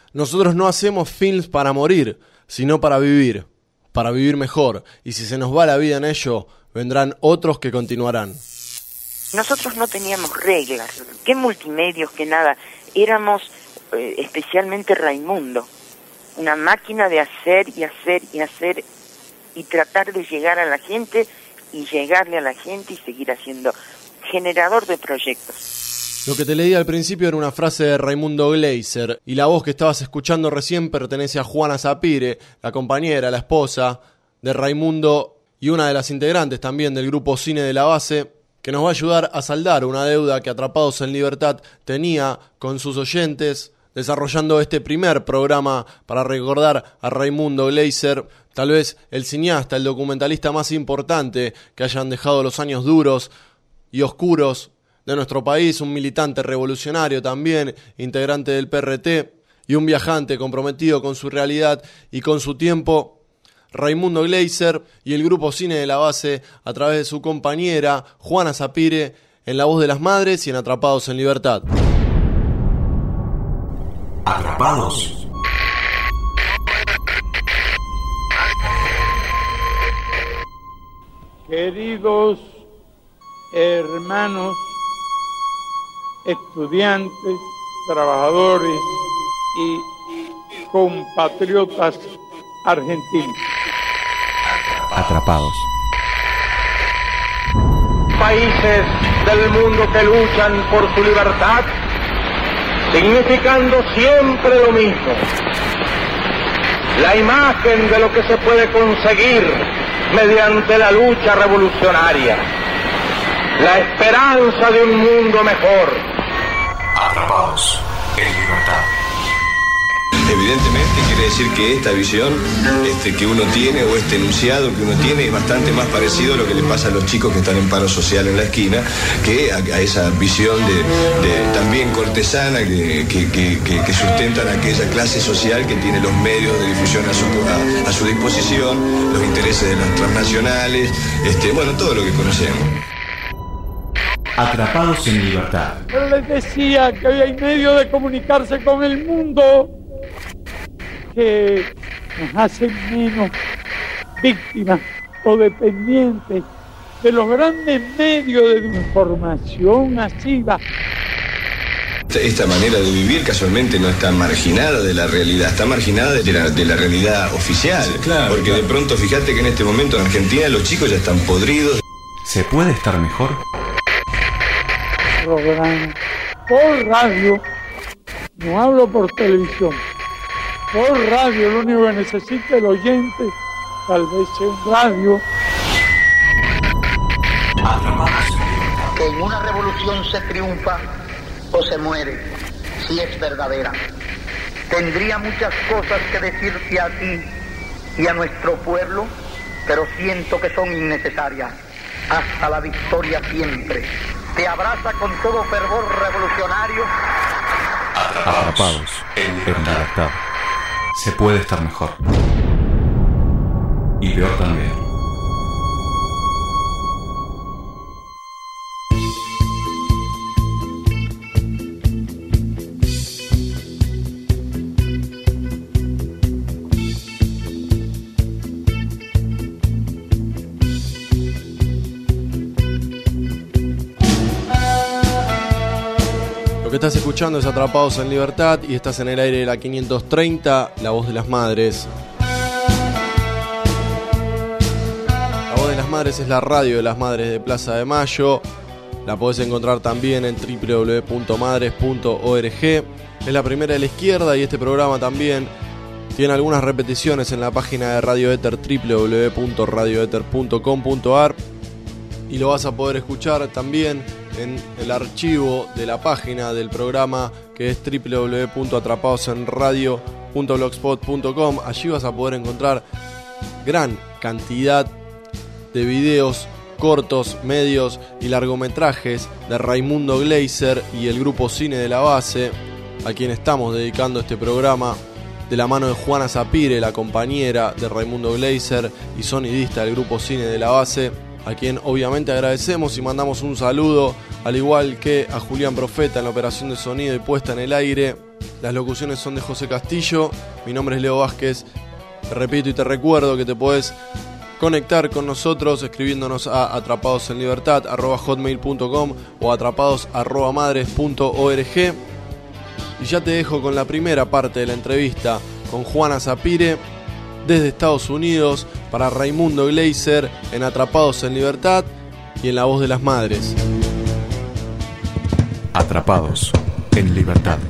Nosotros no hacemos films para morir, sino para vivir mejor. Y si se nos va la vida en ello, vendrán otros que continuarán. Nosotros no teníamos reglas, qué multimedios, qué nada. Éramos especialmente Raimundo, una máquina de hacer y hacer y hacer y tratar de llegar a la gente y llegarle a la gente y seguir haciendo, generador de proyectos. Lo que te leí al principio era una frase de Raimundo Gleiser, y la voz que estabas escuchando recién pertenece a Juana Sapire, la compañera, la esposa de Raimundo y una de las integrantes también del grupo Cine de la Base, que nos va a ayudar a saldar una deuda que Atrapados en Libertad tenía con sus oyentes, desarrollando este primer programa para recordar a Raimundo Gleiser, tal vez el cineasta, el documentalista más importante que hayan dejado los años duros y oscuros de nuestro país, un militante revolucionario también, integrante del PRT y un viajante comprometido con su realidad y con su tiempo. Raimundo Gleiser y el grupo Cine de la Base a través de su compañera Juana Sapire en La Voz de las Madres y en Atrapados en Libertad. Atrapados. Queridos hermanos, estudiantes, trabajadores y compatriotas argentinos. Atrapados. Países del mundo que luchan por su libertad, significando siempre lo mismo. La imagen de lo que se puede conseguir mediante la lucha revolucionaria. La esperanza de un mundo mejor. Atrapados en Libertad. Evidentemente quiere decir que esta visión que uno tiene, o este enunciado que uno tiene, es bastante más parecido a lo que le pasa a los chicos que están en paro social en la esquina, que a esa visión de también cortesana que sustentan aquella clase social que tiene los medios de difusión a su disposición, los intereses de las transnacionales, bueno, todo lo que conocemos. Atrapados en Libertad. Pero les decía que hoy hay medio de comunicarse con el mundo que nos hacen menos víctimas o dependientes de los grandes medios de información masiva. Esta manera de vivir casualmente no está marginada de la realidad, está marginada de la realidad oficial. Sí, claro, porque claro. De pronto fíjate que en este momento en Argentina los chicos ya están podridos. ¿Se puede estar mejor? Programa por radio, no hablo por televisión. Por radio, lo único que necesita el oyente, tal vez sea un radio. Que en una revolución se triunfa o se muere, si es verdadera. Tendría muchas cosas que decirte a ti y a nuestro pueblo, pero siento que son innecesarias. Hasta la victoria siempre. Te abraza con todo fervor revolucionario. Atrapados en Libertad. Se puede estar mejor. Y peor también. Lo que estás escuchando es Atrapados en Libertad y estás en el aire de la 530, La Voz de las Madres. La Voz de las Madres es la radio de las madres de Plaza de Mayo. La podés encontrar también en www.madres.org. Es la primera de la izquierda y este programa también tiene algunas repeticiones en la página de Radio Éter, www.radioeter.com.ar, y lo vas a poder escuchar también en el archivo de la página del programa, que es www.atrapadosenradio.blogspot.com. Allí vas a poder encontrar gran cantidad de videos cortos, medios y largometrajes de Raimundo Gleiser y el grupo Cine de la Base, a quien estamos dedicando este programa, de la mano de Juana Sapire, la compañera de Raimundo Gleiser y sonidista del grupo Cine de la Base, a quien obviamente agradecemos y mandamos un saludo, al igual que a Julián Profeta en la operación de sonido y puesta en el aire, Las locuciones son de José Castillo. Mi nombre es Leo Vázquez. Te repito y te recuerdo que te podés conectar con nosotros escribiéndonos a atrapadosenlibertad@hotmail.com o atrapados@madres.org. Y ya te dejo con la primera parte de la entrevista con Juana Sapire desde Estados Unidos para Raimundo Gleiser en Atrapados en Libertad y en La Voz de las Madres. Atrapados en Libertad.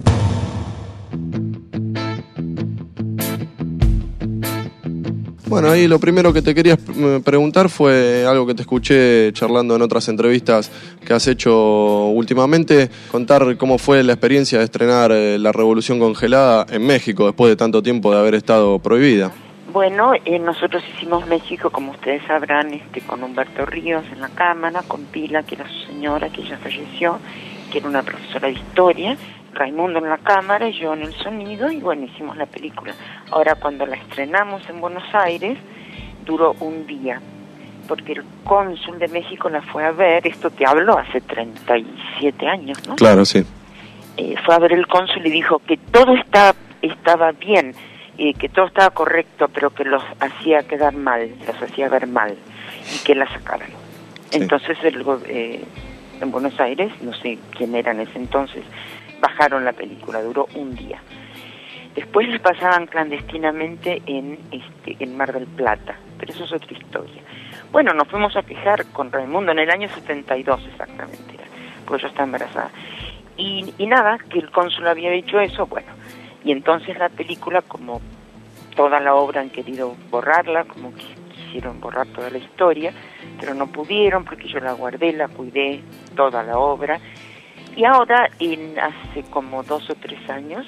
Bueno, ahí lo primero que te quería preguntar fue algo que te escuché charlando en otras entrevistas que has hecho últimamente, contar cómo fue la experiencia de estrenar La Revolución Congelada en México después de tanto tiempo de haber estado prohibida. Bueno, nosotros hicimos México, como ustedes sabrán, con Humberto Ríos en la cámara, con Pila, que era su señora, que ya falleció, que era una profesora de historia, Raimundo en la cámara y yo en el sonido, y bueno, hicimos la película. Ahora, cuando la estrenamos en Buenos Aires, duró un día, porque el cónsul de México la fue a ver. Esto te habló hace 37 años, ¿no? Claro, sí. Fue a ver el cónsul y dijo que todo estaba bien, que todo estaba correcto, pero que los hacía quedar mal, los hacía ver mal, y que la sacaran. Sí. Entonces, en Buenos Aires, no sé quién era en ese entonces, bajaron la película, duró un día. Después les pasaban clandestinamente en Mar del Plata, pero eso es otra historia. Bueno, nos fuimos a quejar con Raimundo en el año 72 exactamente, porque yo estaba embarazada. Y nada, que el cónsul había dicho eso, bueno. Y entonces la película, como toda la obra han querido borrarla, como que quisieron borrar toda la historia, pero no pudieron porque yo la guardé, la cuidé, toda la obra. Y ahora, hace como 2 o 3 años,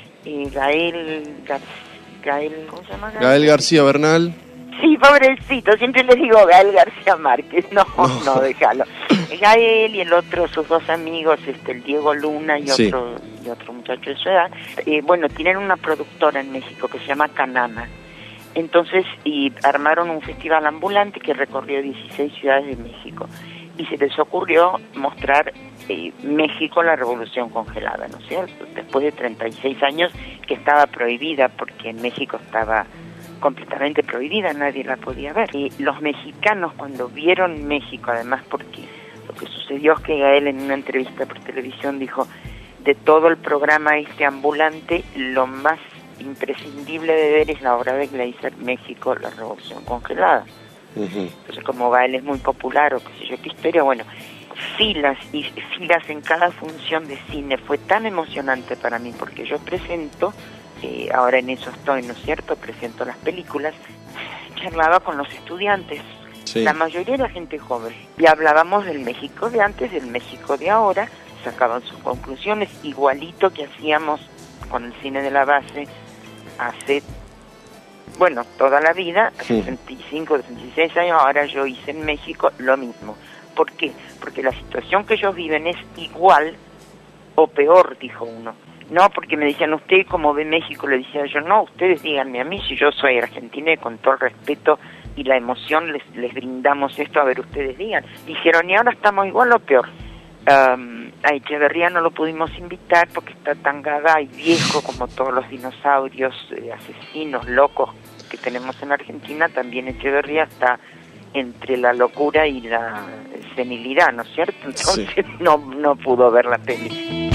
Gael, ¿cómo se llama? Gael García Bernal. Sí, pobrecito, siempre le digo Gael García Márquez, no, déjalo. Gael y el otro, sus 2 amigos, el Diego Luna y sí, otro muchacho de su edad, bueno, tienen una productora en México que se llama Canama. Entonces, armaron un festival ambulante que recorrió 16 ciudades de México. Y se les ocurrió mostrar México, la Revolución Congelada, ¿no es cierto? Después de 36 años que estaba prohibida, porque en México estaba completamente prohibida, nadie la podía ver. Y los mexicanos, cuando vieron México, además porque lo que sucedió es que Gael en una entrevista por televisión dijo, de todo el programa ambulante, lo más imprescindible de ver es la obra de Gleiser, México, la Revolución Congelada. Entonces, como Gael es muy popular o qué sé yo qué historia, bueno, filas y filas en cada función de cine. Fue tan emocionante para mí porque yo presento, ahora en eso estoy, ¿no es cierto? Presento las películas, charlaba con los estudiantes, sí, la mayoría era gente joven, y hablábamos del México de antes, del México de ahora, sacaban sus conclusiones, igualito que hacíamos con el cine de la base hace, bueno, toda la vida, hace 65, 66 años, ahora yo hice en México lo mismo. ¿Por qué? Porque la situación que ellos viven es igual o peor, dijo uno. No, porque me decían, ¿usted cómo ve México? Le decía yo, no, ustedes díganme a mí, si yo soy argentina y con todo el respeto y la emoción les brindamos esto, a ver, ustedes digan. Dijeron, ¿y ahora estamos igual o peor? A Echeverría no lo pudimos invitar porque está tan gaga y viejo como todos los dinosaurios asesinos, locos que tenemos en Argentina. También Echeverría está entre la locura y la senilidad, ¿no es cierto? Entonces sí, no pudo ver la peli.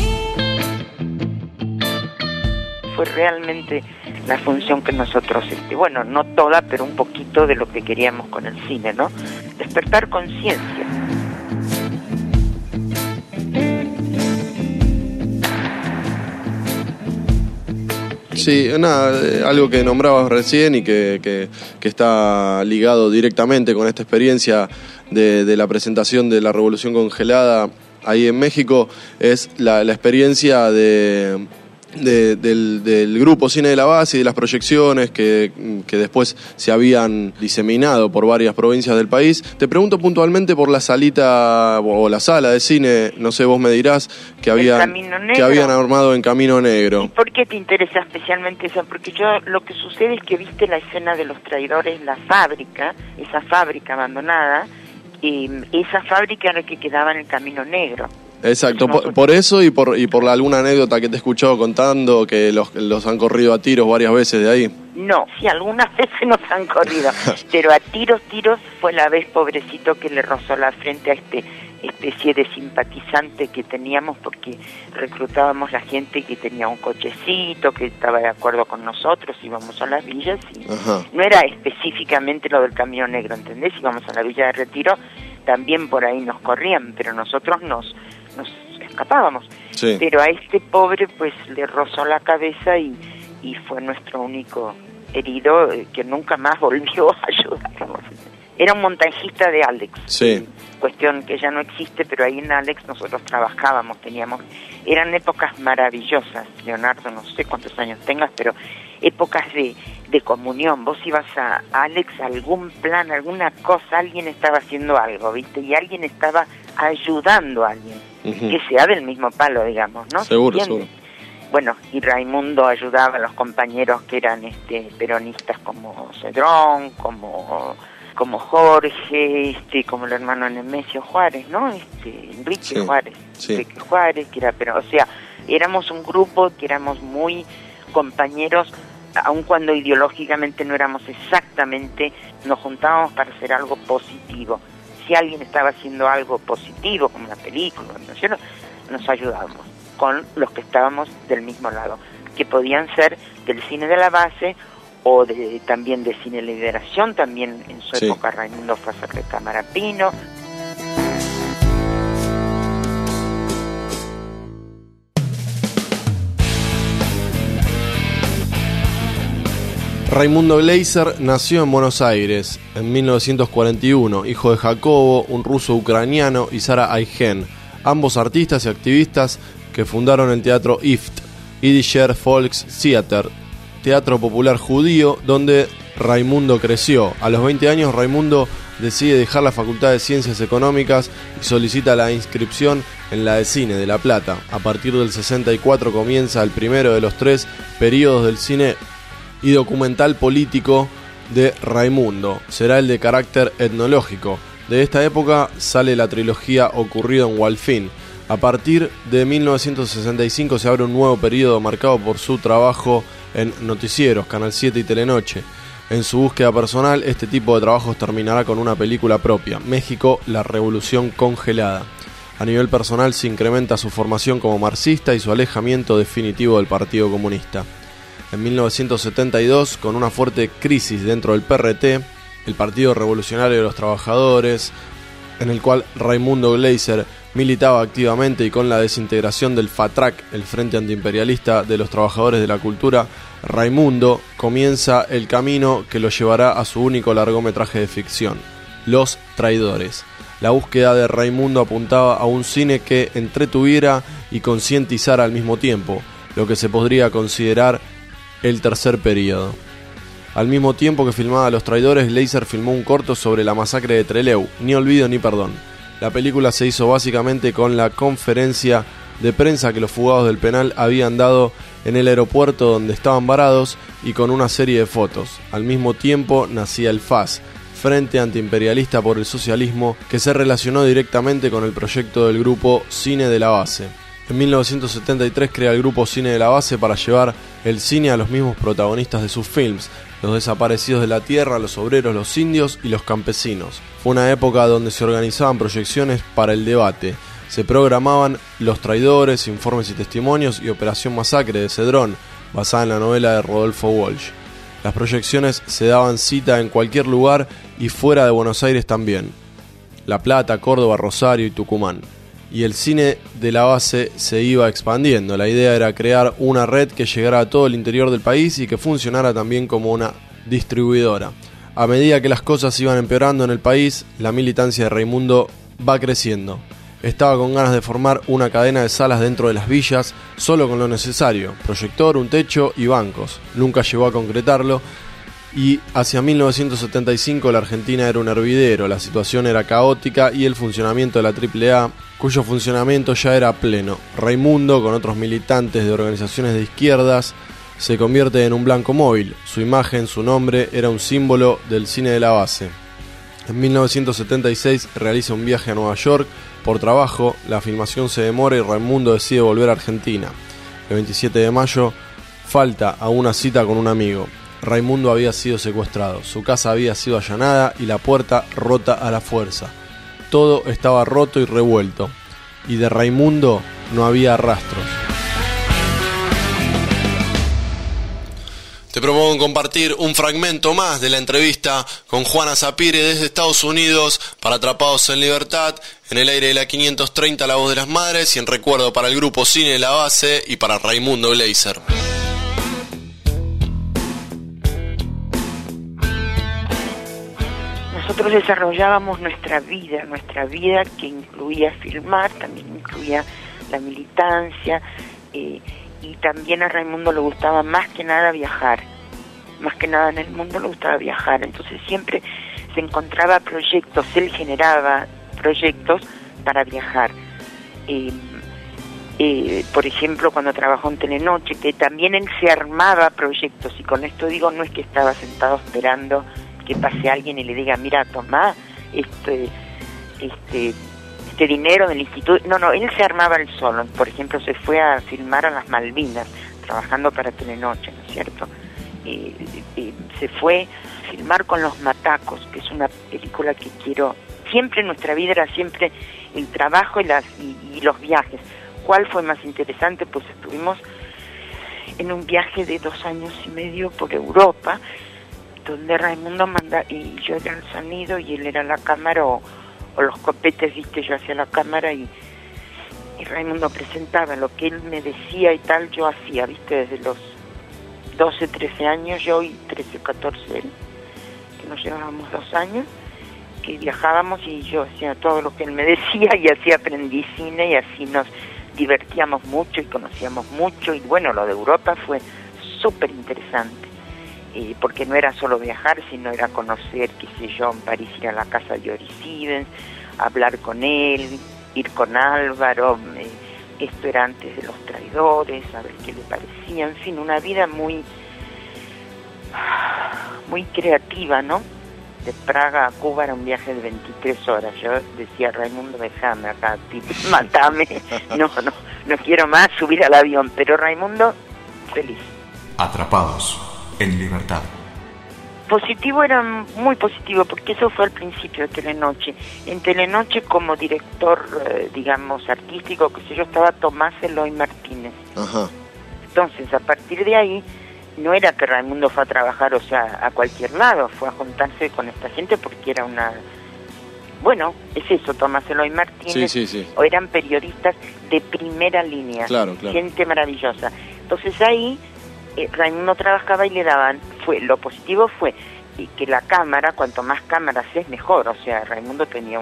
Fue realmente la función que nosotros, bueno, no toda, pero un poquito de lo que queríamos con el cine, ¿no? Despertar conciencia. Sí, nada, algo que nombrabas recién y que está ligado directamente con esta experiencia de la presentación de La Revolución Congelada ahí en México, es la experiencia del grupo Cine de la Base y de las proyecciones que después se habían diseminado por varias provincias del país. Te pregunto puntualmente por la salita o la sala de cine, no sé, vos me dirás, que habían armado en Camino Negro. ¿Y por qué te interesa especialmente eso? Porque lo que sucede es que viste la escena de los traidores, esa fábrica abandonada, esa fábrica era la que quedaba en el Camino Negro. Exacto, por eso y por alguna anécdota que te he escuchado contando, que los han corrido a tiros varias veces de ahí. No, sí, algunas veces nos han corrido, pero a tiros fue la vez, pobrecito, que le rozó la frente a especie de simpatizante que teníamos, porque reclutábamos la gente que tenía un cochecito, que estaba de acuerdo con nosotros, íbamos a las villas y no era específicamente lo del Camino Negro, ¿entendés? Íbamos a la Villa de Retiro, también por ahí nos corrían, pero nosotros nos escapábamos. Sí. Pero a este pobre pues le rozó la cabeza y fue nuestro único herido, que nunca más volvió a ayudarnos. Era un montajista de Alex. Sí. Cuestión que ya no existe, pero ahí en Alex nosotros trabajábamos, eran épocas maravillosas, Leonardo, no sé cuántos años tengas, pero épocas de comunión. Vos ibas a Alex, algún plan, alguna cosa, alguien estaba haciendo algo, ¿viste? Y alguien estaba ayudando a alguien, que sea del mismo palo, digamos, ¿no? Seguro. Bueno, y Raimundo ayudaba a los compañeros que eran peronistas como Cedrón, como Jorge, como el hermano Nemesio Juárez, ¿no? Enrique Juárez, Enrique Juárez, que era, pero, o sea, éramos un grupo que éramos muy compañeros, aun cuando ideológicamente no éramos exactamente, nos juntábamos para hacer algo positivo. Si alguien estaba haciendo algo positivo, como una película, nos ayudábamos con los que estábamos del mismo lado, que podían ser del cine de la base o también de Cine Liberación, también en su época Raimundo fue a hacer de Cámara Pino. Raimundo Gleiser nació en Buenos Aires en 1941, hijo de Jacobo, un ruso ucraniano, y Sara Aygen, ambos artistas y activistas que fundaron el teatro IFT, Yidischer Volkstheater, teatro popular judío, donde Raimundo creció. A los 20 años, Raimundo decide dejar la Facultad de Ciencias Económicas y solicita la inscripción en la de Cine de La Plata. A partir del 64 comienza el primero de los 3 periodos del cine y documental político de Raimundo. Será el de carácter etnológico. De esta época sale la trilogía Ocurrido en Walfín. A partir de 1965 se abre un nuevo periodo marcado por su trabajo en noticieros, Canal 7 y Telenoche. En su búsqueda personal, este tipo de trabajos terminará con una película propia, México, la Revolución Congelada. A nivel personal se incrementa su formación como marxista y su alejamiento definitivo del Partido Comunista. En 1972, con una fuerte crisis dentro del PRT, el Partido Revolucionario de los Trabajadores, en el cual Raimundo Gleiser militaba activamente, y con la desintegración del FATRAC, el Frente Antiimperialista de los Trabajadores de la Cultura, Raimundo comienza el camino que lo llevará a su único largometraje de ficción, Los Traidores. La búsqueda de Raimundo apuntaba a un cine que entretuviera y concientizara al mismo tiempo, lo que se podría considerar el tercer período. Al mismo tiempo que filmaba Los Traidores, Gleiser filmó un corto sobre la masacre de Trelew, Ni olvido ni perdón. La película se hizo básicamente con la conferencia de prensa que los fugados del penal habían dado en el aeropuerto donde estaban varados, y con una serie de fotos. Al mismo tiempo nacía el FAS, Frente Antiimperialista por el Socialismo, que se relacionó directamente con el proyecto del grupo Cine de la Base. En 1973 crea el grupo Cine de la Base para llevar el cine a los mismos protagonistas de sus films, los desaparecidos de la tierra, los obreros, los indios y los campesinos. Fue una época donde se organizaban proyecciones para el debate. Se programaban Los Traidores, Informes y Testimonios y Operación Masacre de Cedrón, basada en la novela de Rodolfo Walsh. Las proyecciones se daban cita en cualquier lugar y fuera de Buenos Aires también. La Plata, Córdoba, Rosario y Tucumán. Y el cine de la base se iba expandiendo. La idea era crear una red que llegara a todo el interior del país y que funcionara también como una distribuidora. A medida que las cosas iban empeorando en el país, la militancia de Raimundo va creciendo. Estaba con ganas de formar una cadena de salas dentro de las villas, solo con lo necesario: proyector, un techo y bancos. Nunca llegó a concretarlo, y hacia 1975 la Argentina era un hervidero, la situación era caótica y el funcionamiento de la AAA, cuyo funcionamiento ya era pleno. Raimundo, con otros militantes de organizaciones de izquierdas, se convierte en un blanco móvil. Su imagen, su nombre, era un símbolo del cine de la base. En 1976 realiza un viaje a Nueva York Por trabajo, la filmación se demora y Raimundo decide volver a Argentina. El 27 de mayo falta a una cita con un amigo. Raimundo había sido secuestrado, su casa había sido allanada y la puerta rota a la fuerza. Todo estaba roto y revuelto, y de Raimundo no había rastros. Te propongo compartir un fragmento más de la entrevista con Juana Sapire desde Estados Unidos para Atrapados en Libertad, en el aire de la 530 La Voz de las Madres y en recuerdo para el grupo Cine La Base y para Raimundo Gleiser. Nosotros desarrollábamos nuestra vida que incluía filmar, también incluía la militancia, y también a Raimundo le gustaba más que nada viajar, más que nada en el mundo le gustaba viajar, entonces siempre se encontraba proyectos, él generaba proyectos para viajar. Por ejemplo, cuando trabajó en Telenoche, que también él se armaba proyectos, y con esto digo, no es que estaba sentado esperando que pase alguien y le diga, mira, tomá este dinero del instituto. No, él se armaba él solo. Por ejemplo, se fue a filmar a las Malvinas, trabajando para Telenoche, ¿no es cierto? Se fue a filmar con Los Matacos, que es una película que quiero. Siempre en nuestra vida era siempre el trabajo y los viajes. ¿Cuál fue más interesante? Pues estuvimos en un viaje de 2 años y medio por Europa, donde Raimundo manda, y yo era el sonido y él era la cámara, o los copetes, viste, yo hacía la cámara y Raimundo presentaba lo que él me decía y tal, yo hacía, viste, desde los 12, 13 años, yo y 13, 14 él, que nos llevábamos 2 años, que viajábamos y yo hacía todo lo que él me decía y así aprendí cine y así nos divertíamos mucho y conocíamos mucho, y bueno, lo de Europa fue súper interesante. Porque no era solo viajar, sino era conocer, qué sé yo, en París ir a la casa de Ori Stevens, hablar con él, ir con Álvaro, esto era antes de Los Traidores, a ver qué le parecía, en fin, una vida muy creativa, ¿no? De Praga a Cuba era un viaje de 23 horas, yo decía, Raimundo, déjame acá, matame, no quiero más subir al avión, pero Raimundo, feliz. Atrapados en Libertad. Positivo, era muy positivo, porque eso fue al principio de Telenoche. En Telenoche, como director, digamos, artístico, que sé yo, estaba Tomás Eloy Martínez. Ajá. Entonces, a partir de ahí, no era que Raimundo fue a trabajar, o sea, a cualquier lado, fue a juntarse con esta gente porque era una... Bueno, es eso, Tomás Eloy Martínez, sí. O eran periodistas de primera línea, claro. Gente maravillosa. Entonces ahí Raimundo trabajaba y le daban, lo positivo fue que la cámara, cuanto más cámaras es mejor, o sea, Raimundo tenía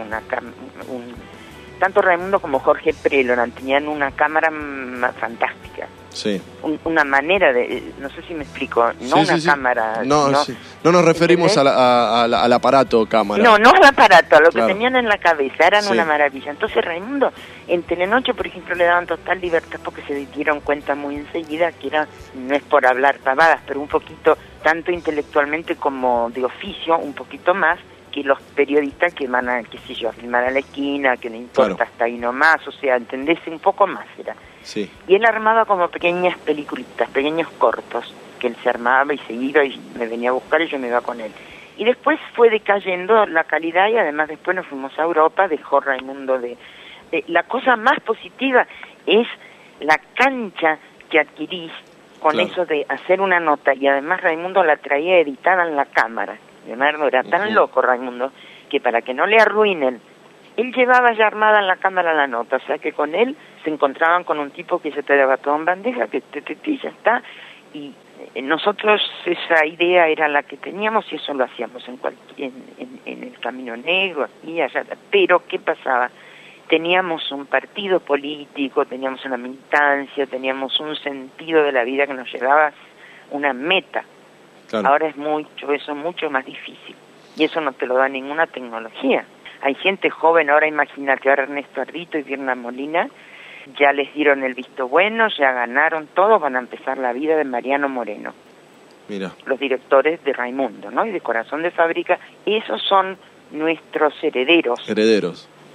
tanto Raimundo como Jorge Preloran tenían una cámara fantástica. Sí. Una manera de, no sé si me explico, no una cámara. No nos referimos al aparato cámara. No al aparato, a lo que claro. tenían en la cabeza, eran una maravilla. Entonces Raimundo, en Telenoche, por ejemplo, le daban total libertad porque se dieron cuenta muy enseguida que era, no es por hablar pavadas, pero un poquito, tanto intelectualmente como de oficio, un poquito más que los periodistas que van a, qué sé yo, a filmar a la esquina, que no importa, claro. Hasta ahí nomás, o sea, entendés, un poco más era. Sí. Y él armaba como pequeñas peliculitas, pequeños cortos, que él se armaba y se iba y me venía a buscar y yo me iba con él. Y después fue decayendo la calidad y además después nos fuimos a Europa, dejó Raimundo de... La cosa más positiva es la cancha que adquirís con claro. Eso de hacer una nota, y además Raimundo la traía editada en la cámara. Leonardo era tan loco, Raimundo, que para que no le arruinen, él llevaba ya armada en la cámara la nota, o sea que con él se encontraban con un tipo que se te daba todo en bandeja, que ya está, y nosotros esa idea era la que teníamos y eso lo hacíamos en el Camino Negro, aquí y allá, pero ¿qué pasaba? Teníamos un partido político, teníamos una militancia, teníamos un sentido de la vida que nos llevaba una meta. Claro. Ahora es mucho más difícil. Y eso no te lo da ninguna tecnología. Hay gente joven, ahora imagínate, ahora Ernesto Ardito y Virna Molina, ya les dieron el visto bueno, ya ganaron todos, van a empezar la vida de Mariano Moreno. Mira. Los directores de Raimundo, ¿no? Y de Corazón de Fábrica, esos son nuestros herederos.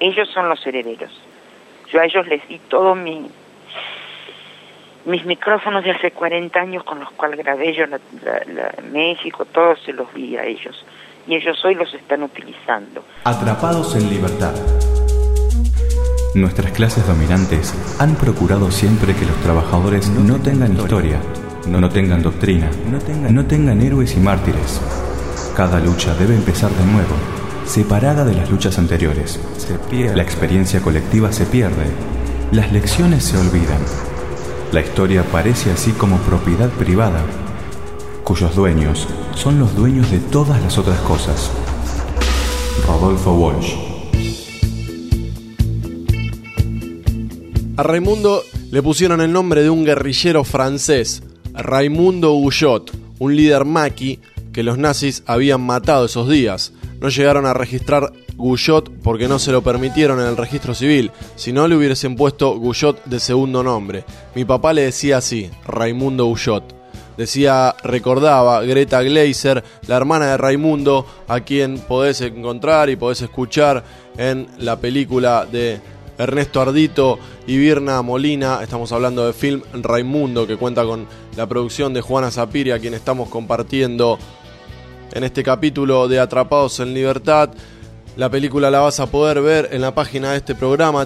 Ellos son los herederos. Yo a ellos les di todos mis micrófonos de hace 40 años con los cuales grabé yo México, todos se los di a ellos. Y ellos hoy los están utilizando. Atrapados en libertad. Nuestras clases dominantes han procurado siempre que los trabajadores no tengan historia, no tengan doctrina, no tengan héroes y mártires. Cada lucha debe empezar de nuevo, separada de las luchas anteriores. La experiencia colectiva se pierde, las lecciones se olvidan. La historia parece así como propiedad privada, cuyos dueños son los dueños de todas las otras cosas. Rodolfo Walsh. A Raimundo le pusieron el nombre de un guerrillero francés, Raimundo Guyot, un líder maqui que los nazis habían matado esos días. No llegaron a registrar Guyot porque no se lo permitieron en el registro civil, si no le hubiesen puesto Guyot de segundo nombre. Mi papá le decía así, Raimundo Guyot. Recordaba Greta Gleiser, la hermana de Raimundo, a quien podés encontrar y podés escuchar en la película de Ernesto Ardito y Virna Molina. Estamos hablando de Film Raimundo, que cuenta con la producción de Juana Zapiri, a quien estamos compartiendo en este capítulo de Atrapados en Libertad. La película la vas a poder ver en la página de este programa,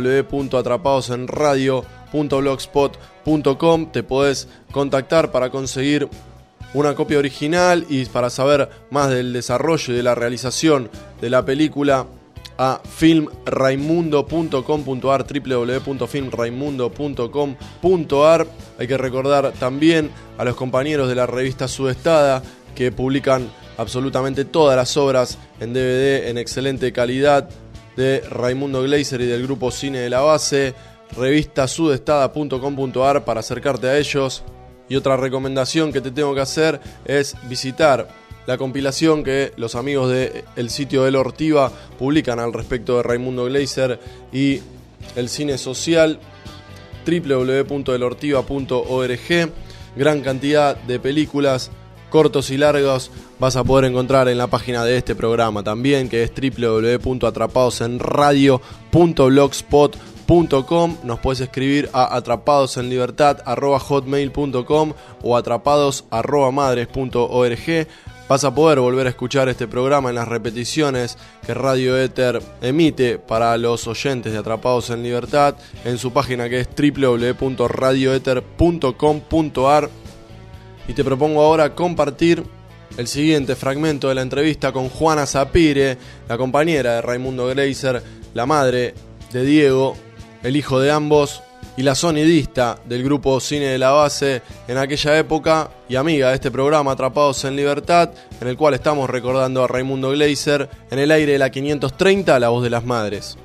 www.atrapadosenradio.blogspot.com. Te podés contactar para conseguir una copia original y para saber más del desarrollo y de la realización de la película a filmraimundo.com.ar, www.filmraimundo.com.ar. Hay que recordar también a los compañeros de la revista Sudestada, que publican absolutamente todas las obras en DVD en excelente calidad de Raimundo Gleiser y del grupo Cine de la Base. Revistasudestada.com.ar para acercarte a ellos. Y otra recomendación que te tengo que hacer es visitar la compilación que los amigos del sitio El Ortiva publican al respecto de Raimundo Gleiser y el cine social, www.elortiva.org. Gran cantidad de películas, cortos y largos, vas a poder encontrar en la página de este programa también, que es www.atrapadosenradio.blogspot.com. Nos puedes escribir a atrapadosenlibertad@hotmail.com o atrapados@madres.org. Vas a poder volver a escuchar este programa en las repeticiones que Radio Éter emite para los oyentes de Atrapados en Libertad en su página, que es www.radioeter.com.ar. Y te propongo ahora compartir el siguiente fragmento de la entrevista con Juana Zapire, la compañera de Raimundo Gleiser, la madre de Diego, el hijo de ambos, y la sonidista del grupo Cine de la Base en aquella época, y amiga de este programa Atrapados en Libertad, en el cual estamos recordando a Raimundo Gleiser en el aire de la 530, La Voz de las Madres.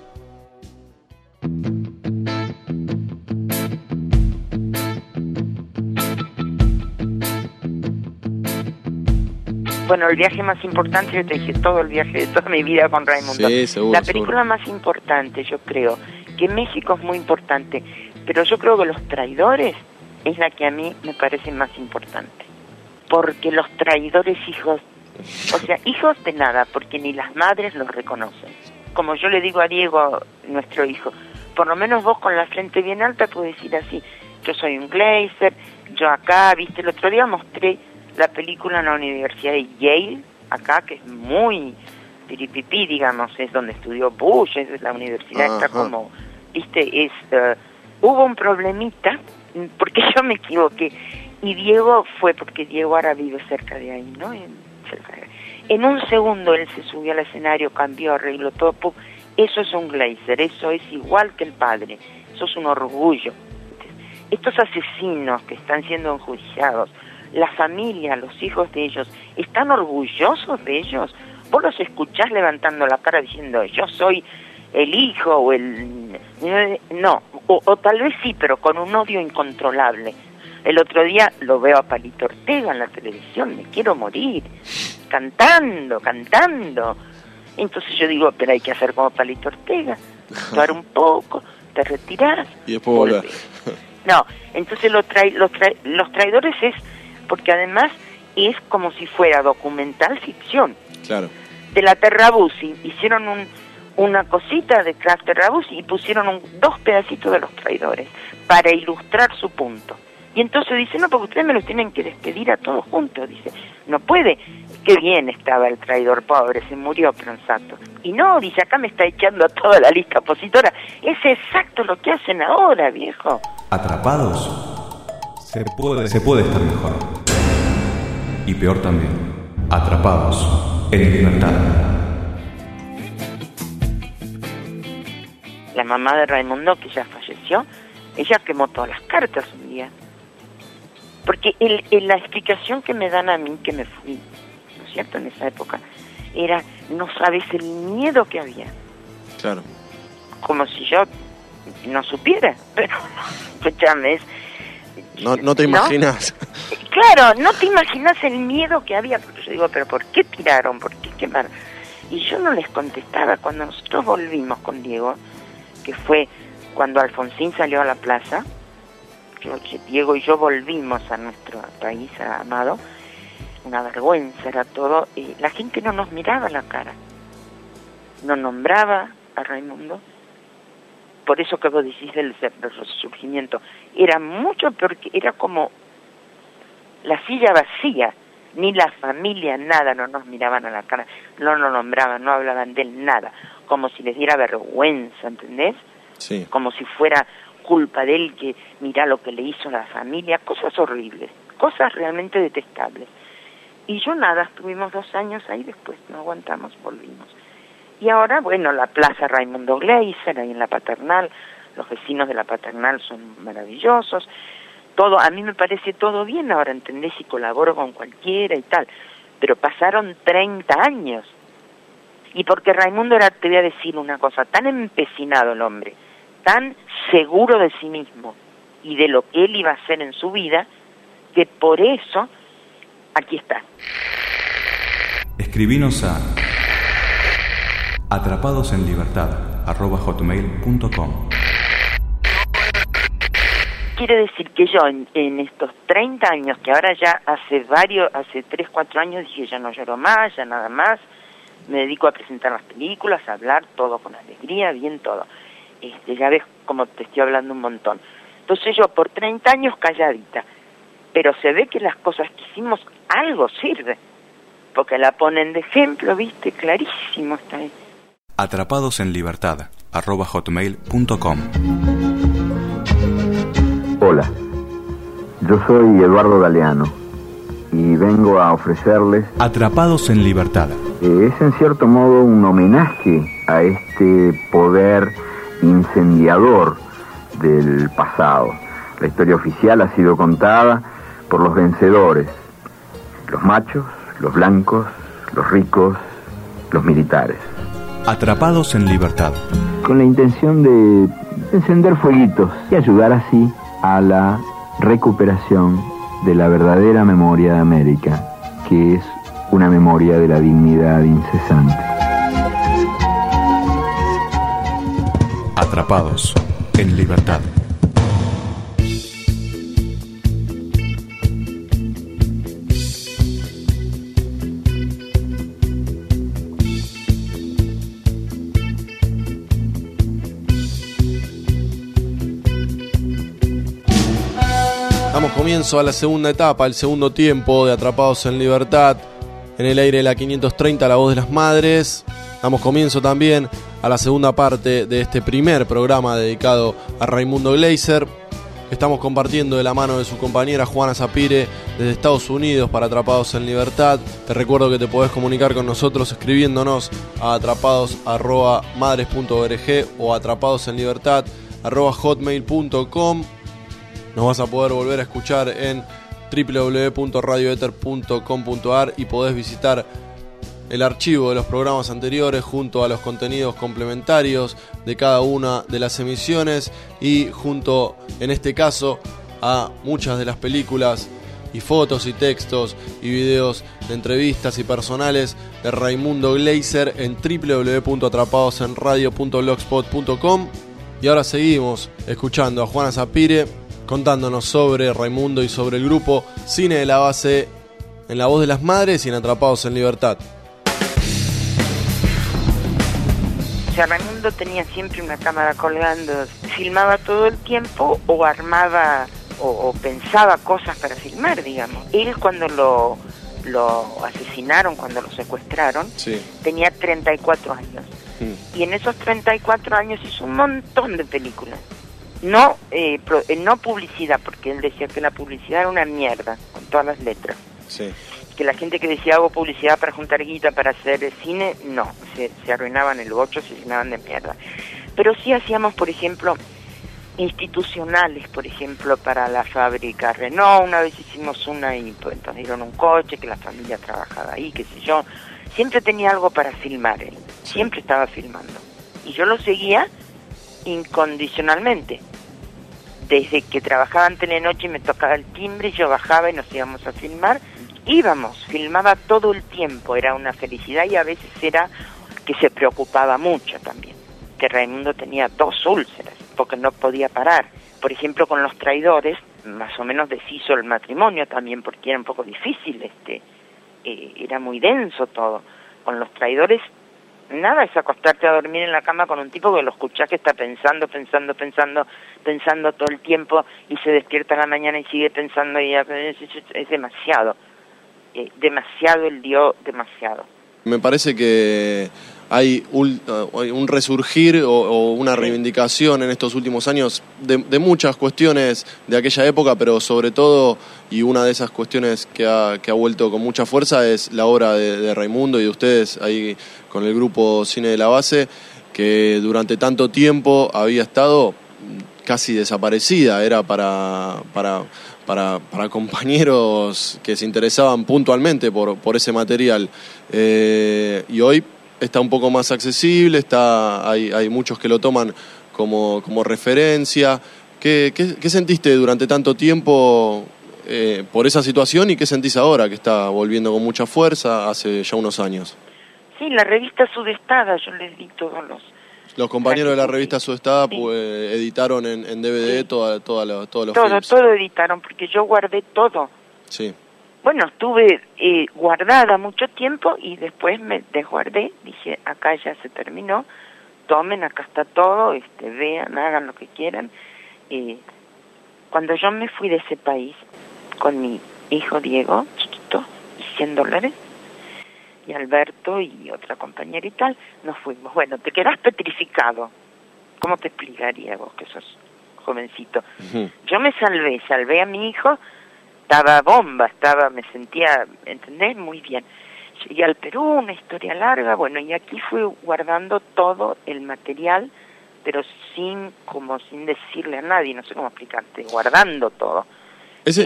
Bueno, el viaje más importante, yo te dije todo el viaje de toda mi vida con Raimundo. Sí, seguro, la película más importante, yo creo, que México es muy importante, pero yo creo que Los Traidores es la que a mí me parece más importante. Porque los traidores hijos de nada, porque ni las madres los reconocen. Como yo le digo a Diego, nuestro hijo, por lo menos vos con la frente bien alta puedes decir así, yo soy un Gleiser, yo acá, viste, el otro día mostré la película en la Universidad de Yale, acá, que es muy piripipí, digamos, es donde estudió Bush, es la universidad, está como, viste, hubo un problemita, porque yo me equivoqué, y Diego fue, porque Diego ahora vive cerca de ahí, ¿no? En un segundo él se subió al escenario, cambió, arregló todo, pum. Eso es un Gleiser, eso es igual que el padre, eso es un orgullo. Estos asesinos que están siendo enjuiciados, la familia, los hijos de ellos, ¿están orgullosos de ellos? Vos los escuchás levantando la cara diciendo, yo soy el hijo o el... No, o tal vez sí, pero con un odio incontrolable. El otro día lo veo a Palito Ortega en la televisión, me quiero morir, cantando. Entonces yo digo, pero hay que hacer como Palito Ortega, actuar un poco, te retirás. Y después volver. No, entonces los traidores es, porque además es como si fuera documental ficción. Claro. De la Terrabuzzi hicieron una cosita de Crafter Rabus y pusieron 2 pedacitos de Los Traidores para ilustrar su punto. Y entonces dice, no, porque ustedes me los tienen que despedir a todos juntos. Dice, no puede. Qué bien estaba el traidor, pobre, se murió Pranzato. Y no, dice, acá me está echando a toda la lista opositora. Es exacto lo que hacen ahora, viejo. Atrapados, se puede estar mejor. Y peor también, atrapados en libertad. La mamá de Raimundo, que ya falleció, ella quemó todas las cartas un día. Porque la explicación que me dan a mí, que me fui, ¿no es cierto?, en esa época, era, no sabes el miedo que había. Claro. Como si yo no supiera, pero escúchame, no te imaginas. ¿no? Claro, no te imaginas el miedo que había, porque yo digo, pero ¿por qué tiraron? ¿Por qué quemaron? Y yo no les contestaba. Cuando nosotros volvimos con Diego, que fue cuando Alfonsín salió a la plaza, Diego y yo volvimos a nuestro país amado, una vergüenza era todo, y la gente no nos miraba la cara, no nombraba a Raimundo. Por eso que vos decís del resurgimiento, era mucho peor, que era como la silla vacía, ni la familia, nada, no nos miraban a la cara, no nos nombraban, no hablaban de él, nada, como si les diera vergüenza, ¿entendés? Sí. Como si fuera culpa de él, que mira lo que le hizo a la familia, cosas horribles, cosas realmente detestables. Y yo nada, estuvimos 2 años ahí, después no aguantamos, volvimos. Y ahora, bueno, la Plaza Raimundo Gleiser, ahí en la Paternal, los vecinos de la Paternal son maravillosos, todo, a mí me parece todo bien ahora, ¿entendés? Y colaboro con cualquiera y tal, pero pasaron 30 años. Y porque Raimundo era, te voy a decir una cosa, tan empecinado el hombre, tan seguro de sí mismo y de lo que él iba a hacer en su vida, que por eso aquí está. Escribinos a atrapadosenlibertad@hotmail.com. Quiere decir que yo en estos 30 años, que ahora ya hace 3, 4 años dije ya no lloro más, ya nada más, me dedico a presentar las películas, a hablar, todo con alegría, bien todo. Ya ves como te estoy hablando un montón. Entonces yo por 30 años calladita, pero se ve que las cosas que hicimos algo sirve, porque la ponen de ejemplo, viste, clarísimo está ahí. atrapadosenlibertad@hotmail.com. Hola, yo soy Eduardo Galeano y vengo a ofrecerles Atrapados en Libertad. Es en cierto modo un homenaje a este poder incendiador del pasado. La historia oficial ha sido contada por los vencedores, los machos, los blancos, los ricos, los militares. Atrapados en Libertad. Con la intención de encender fueguitos y ayudar así a la recuperación de la verdadera memoria de América, que es una memoria de la dignidad incesante. Atrapados en Libertad. Damos comienzo a la segunda etapa, el segundo tiempo de Atrapados en Libertad. En el aire de la 530, La Voz de las Madres. Damos comienzo también a la segunda parte de este primer programa dedicado a Raimundo Gleiser. Estamos compartiendo de la mano de su compañera Juana Sapire desde Estados Unidos para Atrapados en Libertad. Te recuerdo que te podés comunicar con nosotros escribiéndonos a atrapados@madres.org o atrapadosenlibertad@hotmail.com. Nos vas a poder volver a escuchar en www.radioether.com.ar y podés visitar el archivo de los programas anteriores junto a los contenidos complementarios de cada una de las emisiones y junto, en este caso, a muchas de las películas y fotos y textos y videos de entrevistas y personales de Raimundo Gleiser en www.atrapadosenradio.blogspot.com. Y ahora seguimos escuchando a Juana Sapire contándonos sobre Raimundo y sobre el grupo Cine de la Base en La Voz de las Madres y en Atrapados en Libertad. O sea, Raimundo tenía siempre una cámara colgando, filmaba todo el tiempo o armaba o pensaba cosas para filmar, digamos. Él cuando lo asesinaron, cuando lo secuestraron, Sí. tenía 34 años. Y en esos 34 años hizo un montón de películas. No publicidad, porque él decía que la publicidad era una mierda, con todas las letras. Sí. Que la gente que decía hago publicidad para juntar guita, para hacer cine, no, se arruinaban el bocho, se llenaban de mierda. Pero sí hacíamos, por ejemplo, institucionales, por ejemplo, para la fábrica Renault. Una vez hicimos una y pues, nos dieron un coche, que la familia trabajaba ahí, qué sé yo. Siempre tenía algo para filmar él, siempre estaba filmando. Y yo lo seguía incondicionalmente. Desde que trabajaba en Telenoche y me tocaba el timbre, yo bajaba y nos íbamos a filmar. Filmaba todo el tiempo, era una felicidad, y a veces era que se preocupaba mucho también. Que Raimundo tenía 2 úlceras, porque no podía parar. Por ejemplo, con Los Traidores, más o menos deshizo el matrimonio también, porque era un poco difícil, era muy denso todo. Con Los Traidores, nada es acostarte a dormir en la cama con un tipo que lo escuchás que está pensando todo el tiempo, y se despierta a la mañana y sigue pensando, y es demasiado. Demasiado, él dio demasiado. Me parece que hay un resurgir o una reivindicación en estos últimos años de muchas cuestiones de aquella época, pero sobre todo, y una de esas cuestiones que ha vuelto con mucha fuerza, es la obra de Raimundo y de ustedes ahí con el grupo Cine de la Base, que durante tanto tiempo había estado casi desaparecida. Era para compañeros que se interesaban puntualmente por ese material, y hoy está un poco más accesible, hay muchos que lo toman como referencia. ¿Qué sentiste durante tanto tiempo por esa situación, y qué sentís ahora que está volviendo con mucha fuerza hace ya unos años? Sí, la revista Sudestada, yo les di todos los compañeros de la revista Sudestada, sí, pues, editaron en DVD, sí, todos los films. Todo editaron, porque yo guardé todo. Sí. Bueno, estuve guardada mucho tiempo y después me desguardé. Dije, acá ya se terminó, tomen, acá está todo, vean, hagan lo que quieran. Cuando yo me fui de ese país con mi hijo Diego, chiquito, y $100, y Alberto y otra compañera y tal, nos fuimos. Bueno, te quedás petrificado. ¿Cómo te explicaría vos que sos jovencito? Uh-huh. Yo me salvé a mi hijo, estaba bomba, me sentía, ¿entendés? Muy bien. Llegué al Perú, una historia larga, bueno, y aquí fui guardando todo el material, pero sin decirle a nadie, no sé cómo explicarte, guardando todo. Ese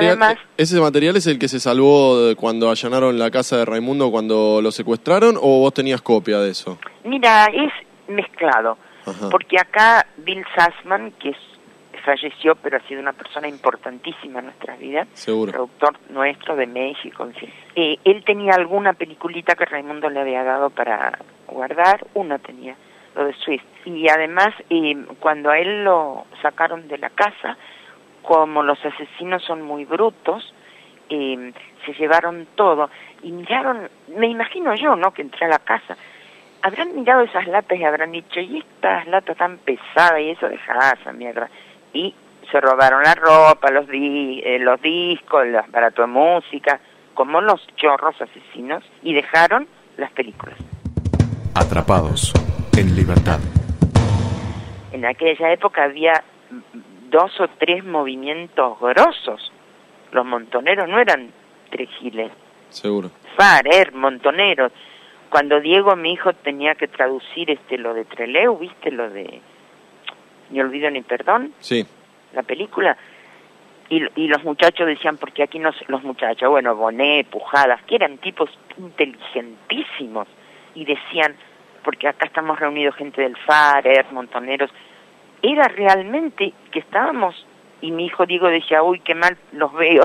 material es el que se salvó cuando allanaron la casa de Raimundo, cuando lo secuestraron, ¿o vos tenías copia de eso? Mira, es mezclado. Ajá. Porque acá Bill Sussman, que falleció, pero ha sido una persona importantísima en nuestras vidas, seguro, productor nuestro de México, en fin. Él tenía alguna peliculita que Raimundo le había dado para guardar, una tenía, lo de Swift. Y además, cuando a él lo sacaron de la casa, como los asesinos son muy brutos, se llevaron todo y miraron, me imagino yo, ¿no?, que entré a la casa, habrán mirado esas latas y habrán dicho, y estas latas tan pesadas, y eso, dejá esa mierda. Y se robaron la ropa, los discos, el aparato de música, como los chorros asesinos, y dejaron las películas. Atrapados en libertad. En aquella época había 2 o 3 movimientos grosos. Los montoneros no eran 3 giles. Seguro. Farer, montoneros. Cuando Diego, mi hijo, tenía que traducir lo de Trelew, ¿viste? Lo de Ni olvido ni perdón. Sí. La película. Y los muchachos decían, porque aquí no, los muchachos, bueno, Bonet, Pujadas, que eran tipos inteligentísimos, y decían, porque acá estamos reunidos gente del Farer, montoneros, era realmente que estábamos, y mi hijo Diego decía, uy, qué mal los veo.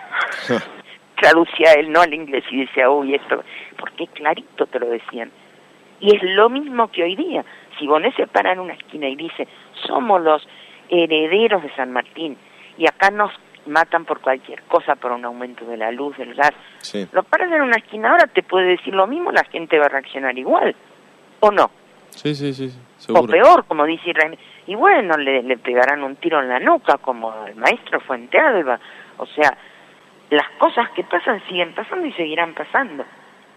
Traducía él, no al inglés, y decía, uy, esto, porque clarito te lo decían. Y es lo mismo que hoy día. Si Bonet se para en una esquina y dice, somos los herederos de San Martín, y acá nos matan por cualquier cosa, por un aumento de la luz, del gas, sí, lo paras en una esquina, ahora te puede decir lo mismo, la gente va a reaccionar igual, ¿o no? Sí, seguro. O peor, como dice Raimundo. Y bueno, le pegarán un tiro en la nuca, como el maestro Fuentealba. O sea, las cosas que pasan siguen pasando y seguirán pasando.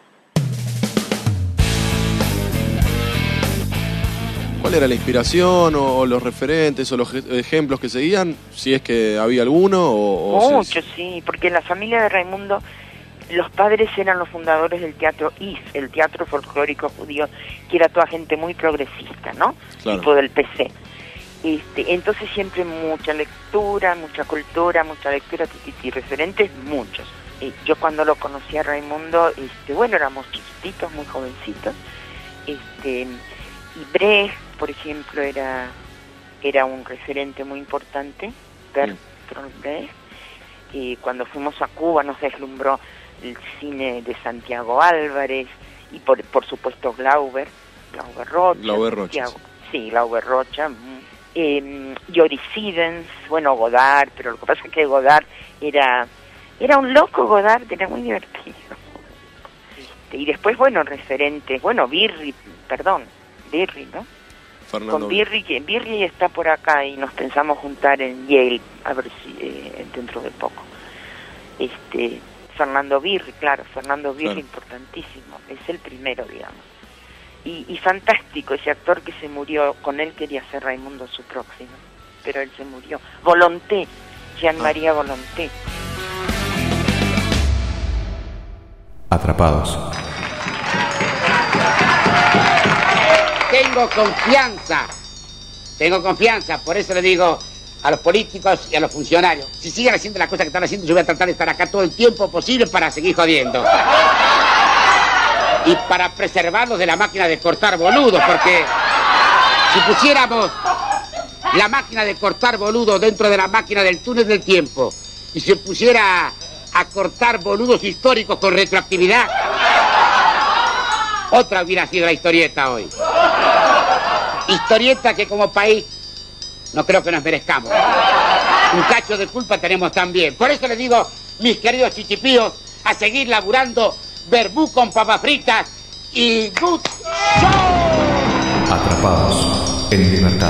¿Cuál era la inspiración o los referentes o los ejemplos que seguían? Si es que había alguno o mucho, sí, porque en la familia de Raimundo los padres eran los fundadores del teatro IF, el Teatro Folclórico Judío, que era toda gente muy progresista, ¿no? Claro. Tipo del PC. Entonces siempre mucha lectura, mucha cultura, referentes muchos. Yo cuando lo conocí a Raimundo, bueno, éramos chiquititos, muy jovencitos, y Brecht, por ejemplo, era un referente muy importante, Bertolt Brecht. Cuando fuimos a Cuba nos deslumbró el cine de Santiago Álvarez y por supuesto Glauber Rocha. Sí, Glauber Rocha. Joris Siddens, bueno, Godard, pero lo que pasa es que Godard era un loco. Era muy divertido. Y después, bueno, referentes, bueno, Birri, ¿no? Fernando. Con Birri está por acá y nos pensamos juntar en Yale, a ver si dentro de poco. Fernando Birri, claro, importantísimo, es el primero, digamos. Y fantástico, ese actor que se murió, con él quería ser Raimundo su próximo, pero él se murió. Volonté, Jean-Marie Volonté. Atrapados. Tengo confianza, por eso le digo a los políticos y a los funcionarios, si siguen haciendo las cosas que están haciendo, yo voy a tratar de estar acá todo el tiempo posible para seguir jodiendo. Y para preservarlos de la máquina de cortar boludos, porque si pusiéramos la máquina de cortar boludos dentro de la máquina del túnel del tiempo y se pusiera a cortar boludos históricos con retroactividad, otra hubiera sido la historieta hoy. Historieta que como país no creo que nos merezcamos. Un cacho de culpa tenemos también. Por eso les digo, mis queridos chichipíos, a seguir laburando verbú con papas fritas y good show. Atrapados en libertad.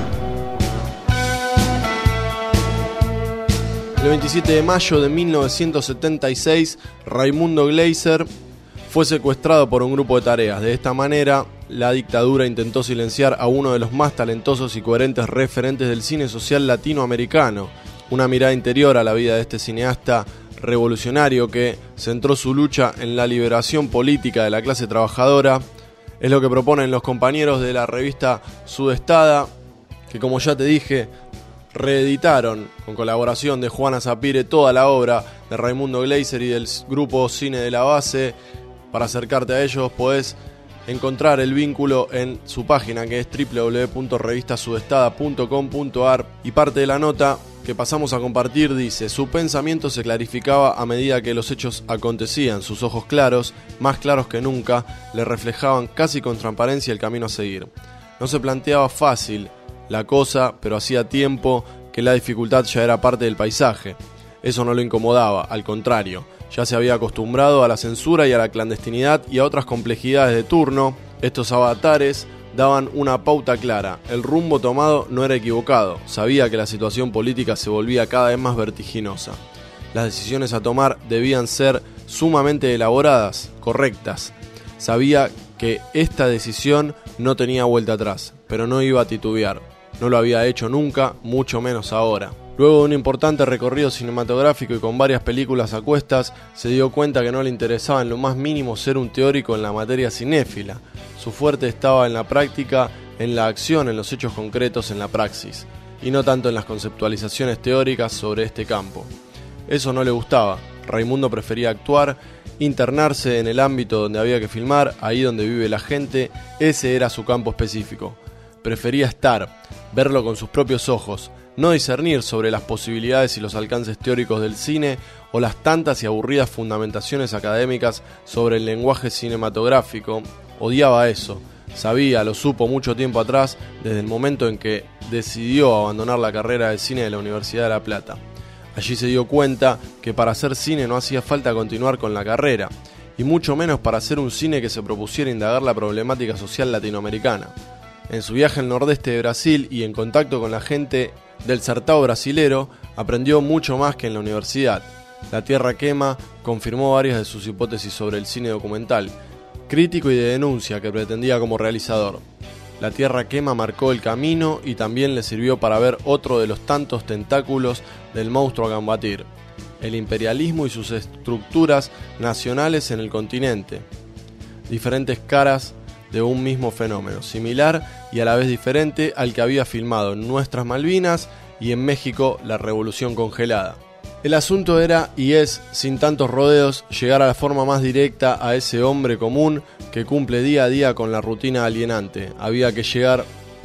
El 27 de mayo de 1976, Raimundo Gleiser fue secuestrado por un grupo de tareas. De esta manera, la dictadura intentó silenciar a uno de los más talentosos y coherentes referentes del cine social latinoamericano. Una mirada interior a la vida de este cineasta revolucionario que centró su lucha en la liberación política de la clase trabajadora es lo que proponen los compañeros de la revista Sudestada, que, como ya te dije, reeditaron con colaboración de Juana Sapire toda la obra de Raimundo Gleiser y del grupo Cine de la Base. Para acercarte a ellos podés encontrar el vínculo en su página, que es www.revistasudestada.com.ar, y parte de la nota que pasamos a compartir dice: su pensamiento se clarificaba a medida que los hechos acontecían, sus ojos claros, más claros que nunca, le reflejaban casi con transparencia el camino a seguir. No se planteaba fácil la cosa, pero hacía tiempo que la dificultad ya era parte del paisaje. Eso no lo incomodaba, al contrario, ya se había acostumbrado a la censura y a la clandestinidad y a otras complejidades de turno. Estos avatares daban una pauta clara, el rumbo tomado no era equivocado, sabía que la situación política se volvía cada vez más vertiginosa. Las decisiones a tomar debían ser sumamente elaboradas, correctas. Sabía que esta decisión no tenía vuelta atrás, pero no iba a titubear. No lo había hecho nunca, mucho menos ahora. Luego de un importante recorrido cinematográfico y con varias películas a cuestas, se dio cuenta que no le interesaba en lo más mínimo ser un teórico en la materia cinéfila. Su fuerte estaba en la práctica, en la acción, en los hechos concretos, en la praxis, y no tanto en las conceptualizaciones teóricas sobre este campo. Eso no le gustaba. Raimundo prefería actuar, internarse en el ámbito donde había que filmar, ahí donde vive la gente. Ese era su campo específico. Prefería estar, verlo con sus propios ojos, no discernir sobre las posibilidades y los alcances teóricos del cine o las tantas y aburridas fundamentaciones académicas sobre el lenguaje cinematográfico. Odiaba eso. Sabía, lo supo mucho tiempo atrás, desde el momento en que decidió abandonar la carrera de cine de la Universidad de La Plata. Allí se dio cuenta que para hacer cine no hacía falta continuar con la carrera, y mucho menos para hacer un cine que se propusiera indagar la problemática social latinoamericana. En su viaje al nordeste de Brasil y en contacto con la gente del Sertão brasilero, aprendió mucho más que en la universidad. La Tierra Quema confirmó varias de sus hipótesis sobre el cine documental, crítico y de denuncia que pretendía como realizador. La Tierra Quema marcó el camino y también le sirvió para ver otro de los tantos tentáculos del monstruo a combatir: el imperialismo y sus estructuras nacionales en el continente. Diferentes caras de un mismo fenómeno, similar y a la vez diferente al que había filmado en Nuestras Malvinas y en México la Revolución Congelada. El asunto era y es, sin tantos rodeos, llegar a la forma más directa a ese hombre común que cumple día a día con la rutina alienante. Había que llegar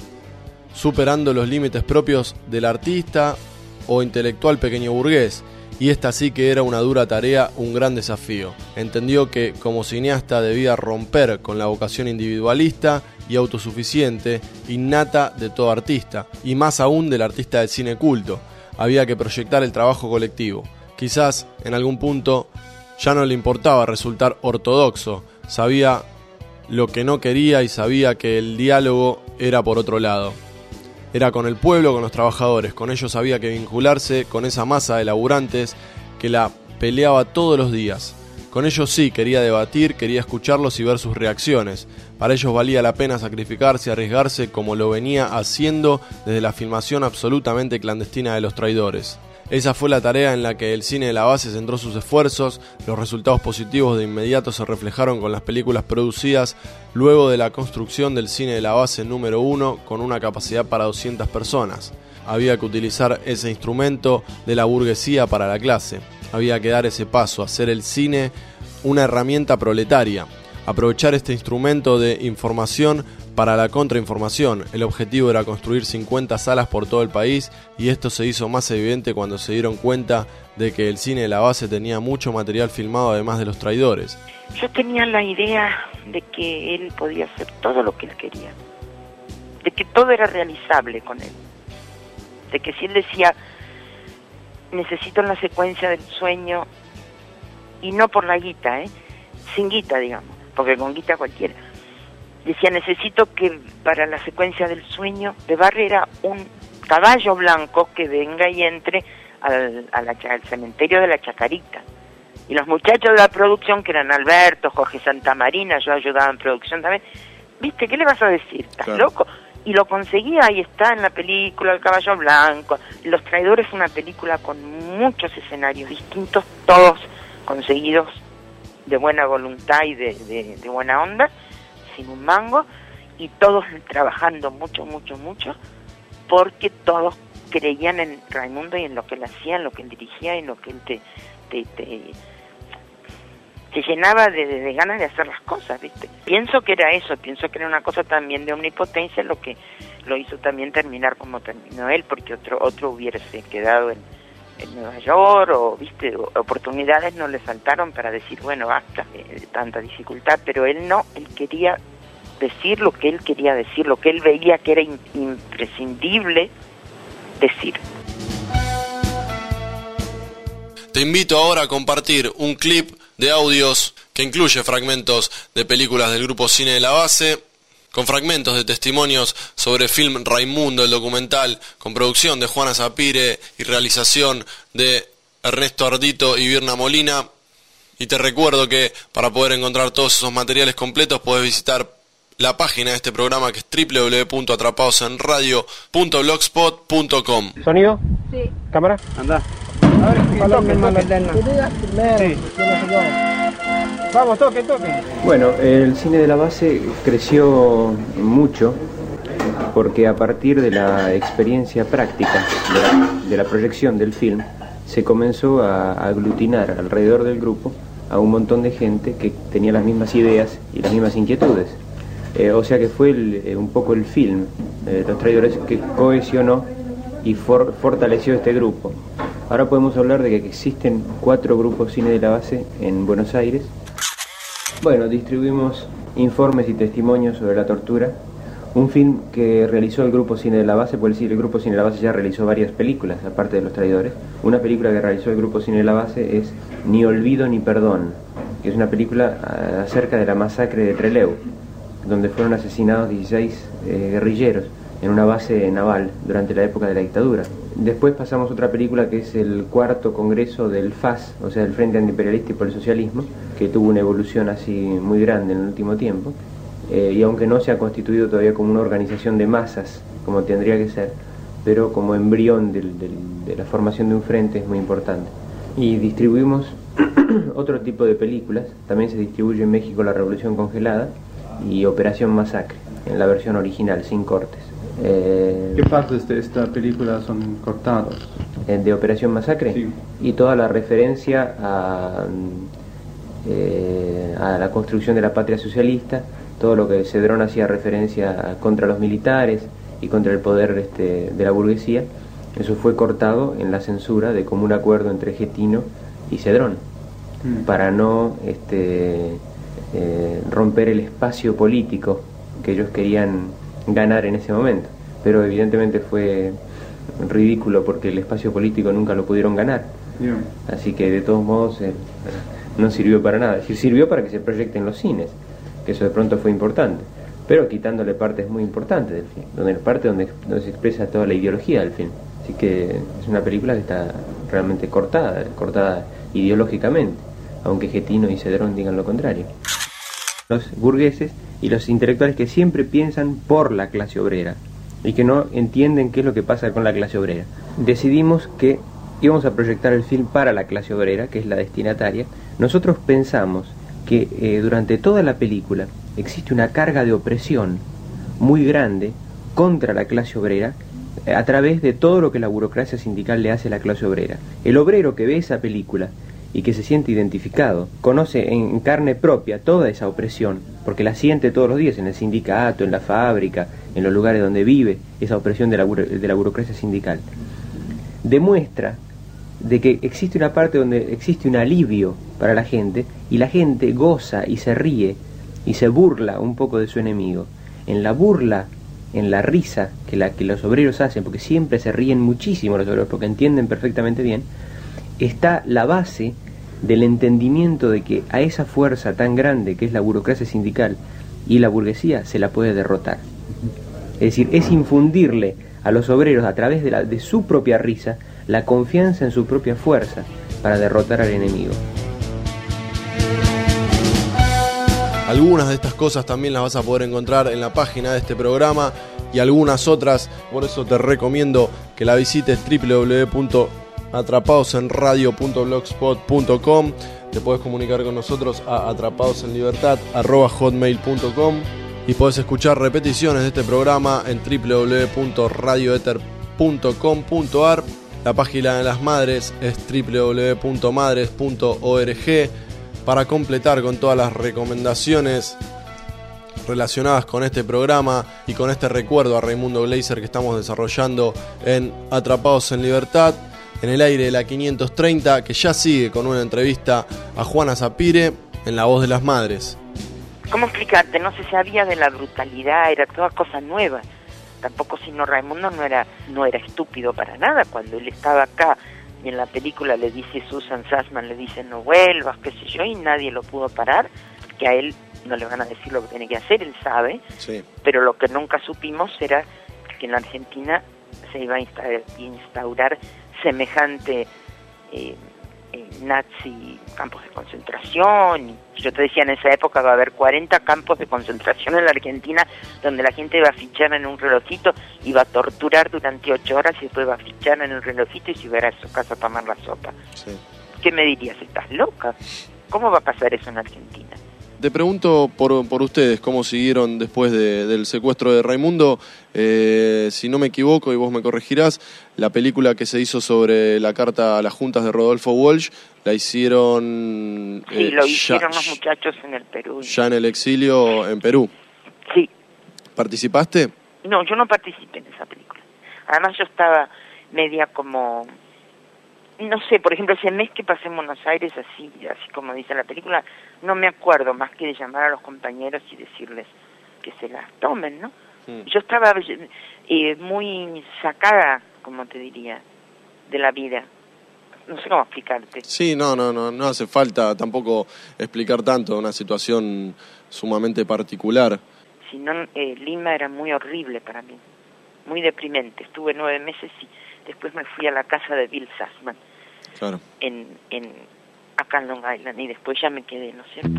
superando los límites propios del artista o intelectual pequeño burgués, y esta sí que era una dura tarea, un gran desafío. Entendió que como cineasta debía romper con la vocación individualista y autosuficiente, innata de todo artista, y más aún del artista del cine culto. Había que proyectar el trabajo colectivo. Quizás en algún punto ya no le importaba resultar ortodoxo, sabía lo que no quería y sabía que el diálogo era por otro lado. Era con el pueblo, con los trabajadores, con ellos había que vincularse, con esa masa de laburantes que la peleaba todos los días. Con ellos sí, quería debatir, quería escucharlos y ver sus reacciones. Para ellos valía la pena sacrificarse y arriesgarse como lo venía haciendo desde la filmación absolutamente clandestina de Los Traidores. Esa fue la tarea en la que el cine de la base centró sus esfuerzos. Los resultados positivos de inmediato se reflejaron con las películas producidas luego de la construcción del cine de la base número 1 con una capacidad para 200 personas. Había que utilizar ese instrumento de la burguesía para la clase. Había que dar ese paso, hacer el cine una herramienta proletaria. Aprovechar este instrumento de información para la contrainformación. El objetivo era construir 50 salas por todo el país y esto se hizo más evidente cuando se dieron cuenta de que el cine de la base tenía mucho material filmado además de Los Traidores. Yo tenía la idea de que él podía hacer todo lo que él quería, de que todo era realizable con él, de que si él decía necesito la secuencia del sueño, y no por la guita, sin guita digamos, porque con guita cualquiera. Decía, necesito que para la secuencia del sueño de Barrera un caballo blanco que venga y entre al cementerio de la Chacarita. Y los muchachos de la producción, que eran Alberto, Jorge Santamarina, yo ayudaba en producción también, ¿viste? ¿Qué le vas a decir? ¿Estás loco? Y lo conseguía, ahí está en la película, El caballo blanco. Los Traidores, una película con muchos escenarios distintos, todos conseguidos de buena voluntad y de buena onda, sin un mango, y todos trabajando mucho, porque todos creían en Raimundo y en lo que él hacía, en lo que él dirigía, en lo que él te llenaba de ganas de hacer las cosas, ¿viste? Pienso que era eso, pienso que era una cosa también de omnipotencia lo que lo hizo también terminar como terminó él, porque otro hubiese quedado en Nueva York, o viste, oportunidades no le faltaron para decir, bueno, basta, tanta dificultad, pero él no, él quería decir lo que él quería decir, lo que él veía que era imprescindible decir. Te invito ahora a compartir un clip de audios que incluye fragmentos de películas del grupo Cine de la Base, con fragmentos de testimonios sobre Film Raimundo, el documental, con producción de Juana Sapire y realización de Ernesto Ardito y Virna Molina. Y te recuerdo que para poder encontrar todos esos materiales completos podés visitar la página de este programa, que es www.atrapadosenradio.blogspot.com. ¿Sonido? Sí. ¿Cámara? Anda. A ver, toque. Sí. Vamos, toque. Bueno, el cine de la base creció mucho porque a partir de la experiencia práctica de la proyección del film se comenzó a aglutinar alrededor del grupo a un montón de gente que tenía las mismas ideas y las mismas inquietudes. O sea que fue un poco el film, Los Traidores, que cohesionó y fortaleció este grupo. Ahora podemos hablar de que existen 4 grupos cine de la base en Buenos Aires. Bueno, distribuimos informes y testimonios sobre la tortura. Un film que realizó el grupo Cine de la Base, por decir, el grupo Cine de la Base ya realizó varias películas, aparte de Los Traidores. Una película que realizó el grupo Cine de la Base es Ni Olvido ni Perdón, que es una película acerca de la masacre de Trelew, donde fueron asesinados 16 guerrilleros en una base naval durante la época de la dictadura. Después pasamos a otra película que es el cuarto congreso del FAS, o sea, del Frente Antiimperialista y por el Socialismo, que tuvo una evolución así muy grande en el último tiempo, y aunque no se ha constituido todavía como una organización de masas, como tendría que ser, pero como embrión de la formación de un frente es muy importante. Y distribuimos otro tipo de películas, también se distribuye en México La Revolución Congelada y Operación Masacre, en la versión original, sin cortes. ¿Qué partes de esta película son cortados? ¿De Operación Masacre? Sí. Y toda la referencia a la construcción de la patria socialista, todo lo que Cedrón hacía referencia contra los militares y contra el poder de la burguesía, eso fue cortado en la censura de común acuerdo entre Getino y Cedrón, para no romper el espacio político que ellos querían ganar en ese momento, pero evidentemente fue ridículo porque el espacio político nunca lo pudieron ganar. Así que de todos modos no sirvió para nada. Es decir, sirvió para que se proyecte en los cines, que eso de pronto fue importante, pero quitándole partes muy importantes del film, donde se expresa toda la ideología del film. Así que es una película que está realmente cortada ideológicamente, aunque Getino y Cedrón digan lo contrario. Los burgueses y los intelectuales que siempre piensan por la clase obrera y que no entienden qué es lo que pasa con la clase obrera. Decidimos que íbamos a proyectar el film para la clase obrera, que es la destinataria. Nosotros pensamos que durante toda la película existe una carga de opresión muy grande contra la clase obrera a través de todo lo que la burocracia sindical le hace a la clase obrera. El obrero que ve esa película y que se siente identificado, conoce en carne propia toda esa opresión, porque la siente todos los días en el sindicato, en la fábrica, en los lugares donde vive, esa opresión de la burocracia sindical. Demuestra de que existe una parte donde existe un alivio para la gente, y la gente goza y se ríe y se burla un poco de su enemigo. En la burla, en la risa que los obreros hacen, porque siempre se ríen muchísimo los obreros, porque entienden perfectamente bien, está la base del entendimiento de que a esa fuerza tan grande que es la burocracia sindical y la burguesía se la puede derrotar. Es decir, es infundirle a los obreros a través de su propia risa la confianza en su propia fuerza para derrotar al enemigo. Algunas de estas cosas también las vas a poder encontrar en la página de este programa y algunas otras, por eso te recomiendo que la visites www.atrapadosenradio.blogspot.com. Te puedes comunicar con nosotros a atrapadosenlibertad@hotmail.com y puedes escuchar repeticiones de este programa en www.radioether.com.ar. La página de las madres es www.madres.org para completar con todas las recomendaciones relacionadas con este programa y con este recuerdo a Raimundo Gleiser que estamos desarrollando en Atrapados en Libertad, en el aire de la 530, que ya sigue con una entrevista a Juana Sapire en La Voz de las Madres. ¿Cómo explicarte? No se sabía de la brutalidad, era todas cosas nuevas. Tampoco sino Raimundo no era estúpido para nada. Cuando él estaba acá y en la película le dice Susan Sassman, le dice no vuelvas, qué sé yo, y nadie lo pudo parar, que a él no le van a decir lo que tiene que hacer, él sabe, sí. Pero lo que nunca supimos era que en la Argentina se iba a instaurar semejante nazi campos de concentración. Y yo te decía, en esa época va a haber 40 campos de concentración en la Argentina, donde la gente va a fichar en un relojito y va a torturar durante 8 horas y después va a fichar en el relojito y se va a ir a su casa a tomar la sopa. Sí. ¿Qué me dirías? ¿Estás loca? ¿Cómo va a pasar eso en Argentina? Te pregunto por ustedes, ¿cómo siguieron después del secuestro de Raimundo? Si no me equivoco, y vos me corregirás, la película que se hizo sobre la carta a las juntas de Rodolfo Walsh, la hicieron... Sí, lo hicieron los muchachos en el Perú. Ya en el exilio en Perú. Sí. ¿Participaste? No, yo no participé en esa película. Además yo estaba media como... No sé, por ejemplo, ese mes que pasé en Buenos Aires, así como dice la película, no me acuerdo más que de llamar a los compañeros y decirles que se las tomen, ¿no? Yo estaba muy sacada, como te diría, de la vida. no sé cómo explicarte. Sí, no hace falta tampoco explicar tanto una situación sumamente particular. Si no, Lima era muy horrible para mí, muy deprimente. Estuve 9 meses y después me fui a la casa de Bill Sussman, claro, acá en Long Island, y después ya me quedé, ¿no es cierto?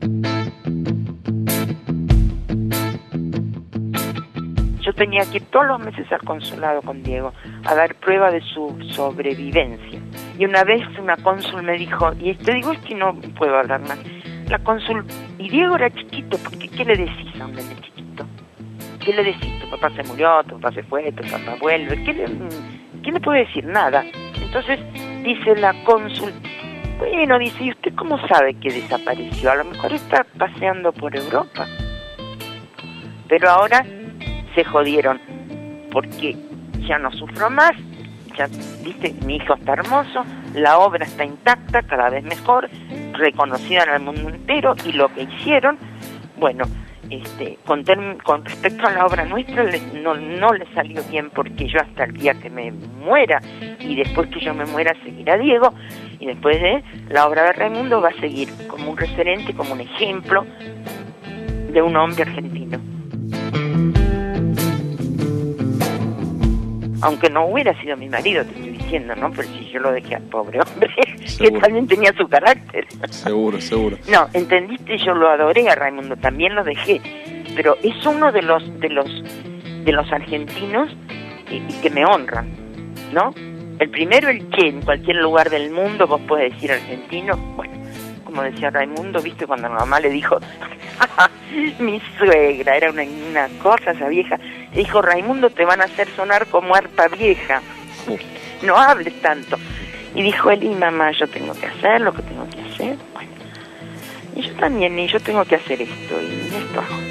Yo tenía que ir todos los meses al consulado con Diego a dar prueba de su sobrevivencia. Y una vez una cónsul me dijo, y te digo, es que no puedo hablar más, la cónsul, y Diego era chiquito, porque ¿qué le decís a un nene chiquito? ¿Qué le decís? Tu papá se murió, tu papá se fue, tu papá vuelve, ¿qué le puede decir? Nada. Entonces dice la cónsul, bueno, dice, ¿y usted cómo sabe que desapareció? A lo mejor está paseando por Europa. Pero ahora se jodieron, porque ya no sufro más, ya, viste, mi hijo está hermoso, la obra está intacta, cada vez mejor, reconocida en el mundo entero, y lo que hicieron, bueno, con respecto a la obra nuestra, no le salió bien, porque yo hasta el día que me muera, y después que yo me muera seguirá Diego, y después de la obra de Raimundo va a seguir como un referente, como un ejemplo de un hombre argentino. Aunque no hubiera sido mi marido, te estoy diciendo, ¿no? Pero si yo lo dejé al pobre hombre, que también tenía su carácter. Seguro. No, ¿entendiste? Yo lo adoré a Raimundo, también lo dejé. Pero es uno de los argentinos que me honran, ¿no? El primero, el Che, en cualquier lugar del mundo vos podés decir argentino. Bueno, como decía Raimundo, ¿viste? Cuando mi mamá le dijo, mi suegra, era una cosa esa vieja, le dijo, Raimundo, te van a hacer sonar como arpa vieja, no hables tanto. Y dijo él, y mamá, yo tengo que hacer lo que tengo que hacer. Bueno, y yo también, y yo tengo que hacer esto, y esto hago.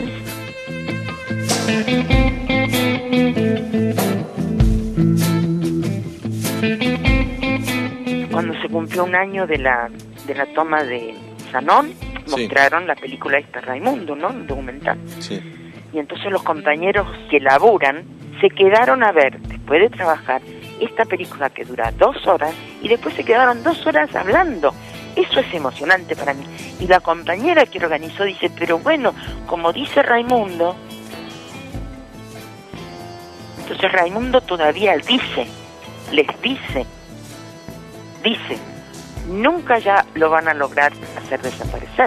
Cuando se cumplió 1 año de la toma de Sanón, mostraron la película esta Raimundo, ¿no? Un documental. Sí. Y entonces los compañeros que laburan se quedaron a ver, después de trabajar, esta película que dura 2 horas, y después se quedaron 2 horas hablando. Eso es emocionante para mí. Y la compañera que organizó dice, pero bueno, como dice Raimundo, entonces Raimundo todavía les dice, nunca ya lo van a lograr hacer desaparecer.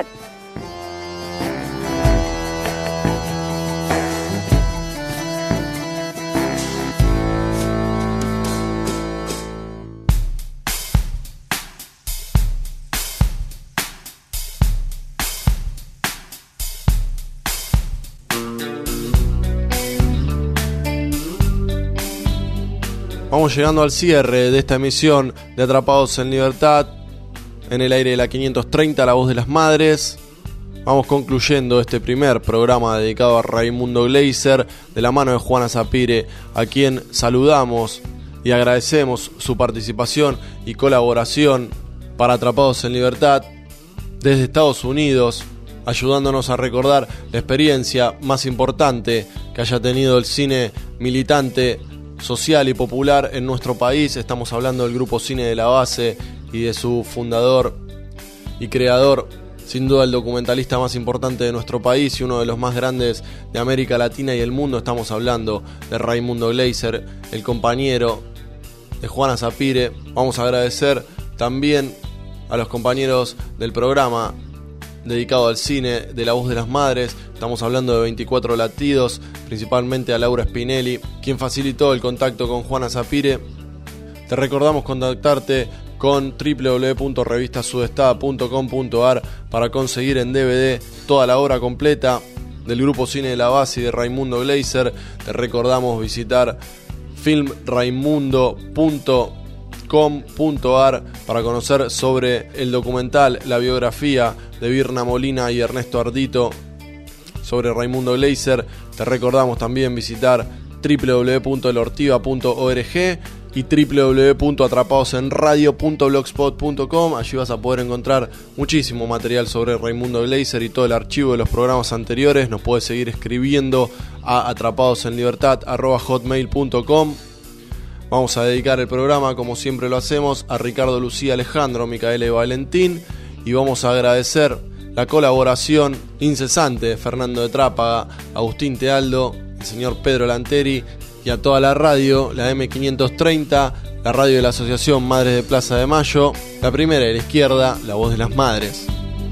Vamos llegando al cierre de esta emisión de Atrapados en Libertad, en el aire de la 530, La Voz de las Madres. Vamos concluyendo este primer programa dedicado a Raimundo Gleiser, de la mano de Juana Sapire, a quien saludamos y agradecemos su participación y colaboración para Atrapados en Libertad desde Estados Unidos, ayudándonos a recordar la experiencia más importante que haya tenido el cine militante, social y popular en nuestro país. Estamos hablando del Grupo Cine de la Base y de su fundador y creador, sin duda el documentalista más importante de nuestro país y uno de los más grandes de América Latina y el mundo. Estamos hablando de Raimundo Gleiser, el compañero de Juana Sapire. Vamos a agradecer también a los compañeros del programa dedicado al cine de La Voz de las Madres. Estamos hablando de 24 latidos, principalmente a Laura Spinelli, quien facilitó el contacto con Juana Sapire. Te recordamos contactarte con www.revistasudestada.com.ar para conseguir en DVD toda la obra completa del Grupo Cine de la Base y de Raimundo Gleiser. Te recordamos visitar filmraimundo.com.ar para conocer sobre el documental, la biografía de Virna Molina y Ernesto Ardito sobre Raimundo Gleiser. Te recordamos también visitar www.elortiva.org y www.atrapadosenradio.blogspot.com. Allí vas a poder encontrar muchísimo material sobre Raimundo Gleiser y todo el archivo de los programas anteriores. Nos puedes seguir escribiendo a atrapadosenlibertad@hotmail.com. Vamos a dedicar el programa, como siempre lo hacemos, a Ricardo Lucía Alejandro, Micaela y Valentín, y vamos a agradecer la colaboración incesante de Fernando de Trápaga, Agustín Tealdo, el señor Pedro Lanteri y a toda la radio, la M530, la radio de la Asociación Madres de Plaza de Mayo, la primera de la izquierda, la voz de las madres.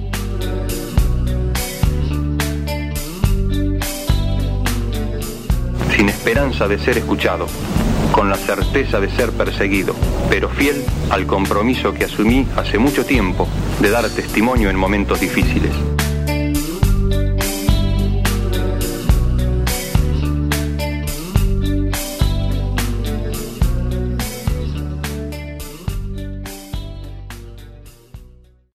Sin esperanza de ser escuchado, con la certeza de ser perseguido, pero fiel al compromiso que asumí hace mucho tiempo de dar testimonio en momentos difíciles.